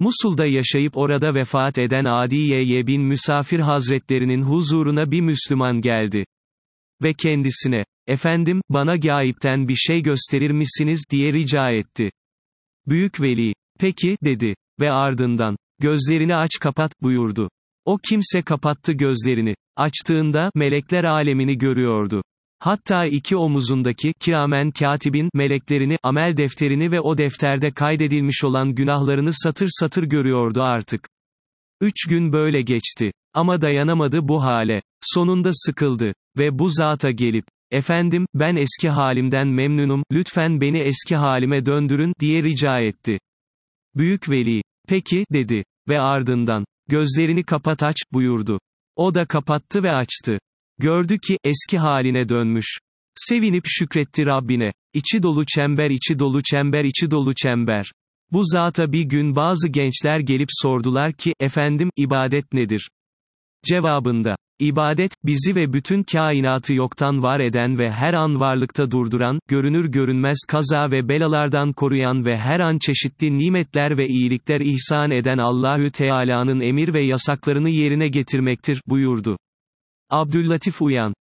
Musul'da yaşayıp orada vefat eden Adiye bin Müsafir Hazretlerinin huzuruna bir Müslüman geldi. Ve kendisine, efendim, bana gâipten bir şey gösterir misiniz diye rica etti. Büyük veli, peki, dedi. Ve ardından, gözlerini aç kapat, buyurdu. O kimse kapattı gözlerini. Açtığında, melekler alemini görüyordu. Hatta iki omuzundaki, kiramen katibin, meleklerini, amel defterini ve o defterde kaydedilmiş olan günahlarını satır satır görüyordu artık. 3 gün böyle geçti. Ama dayanamadı bu hale. Sonunda sıkıldı. Ve bu zata gelip, efendim, ben eski halimden memnunum, lütfen beni eski halime döndürün, diye rica etti. Büyük veli, peki, dedi. Ve ardından, gözlerini kapat aç, buyurdu. O da kapattı ve açtı. Gördü ki, eski haline dönmüş. Sevinip şükretti Rabbine. İçi dolu çember, içi dolu çember, içi dolu çember. Bu zata bir gün bazı gençler gelip sordular ki, efendim, ibadet nedir? Cevabında, ibadet, bizi ve bütün kainatı yoktan var eden ve her an varlıkta durduran, görünür görünmez kaza ve belalardan koruyan ve her an çeşitli nimetler ve iyilikler ihsan eden Allahü Teala'nın emir ve yasaklarını yerine getirmektir, buyurdu. Abdüllatif Uyan